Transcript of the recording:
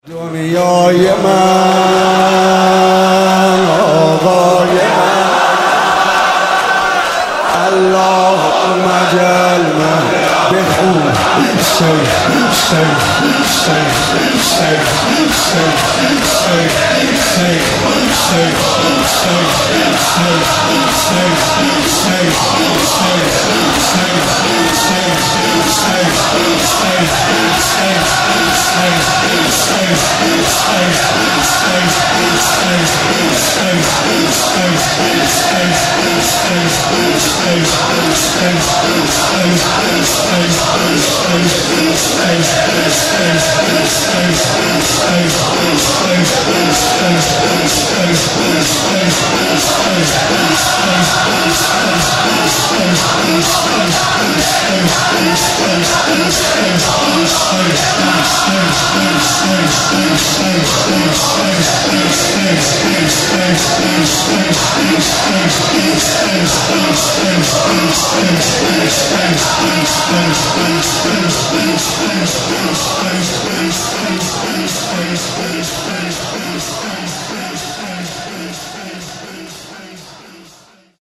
دنیای من آقای من اللهم اجعل من بخون شیخ شیخ شیخ شیخ شیخ شیخ شیخ شیخ شیخ شیخ شیخ Space.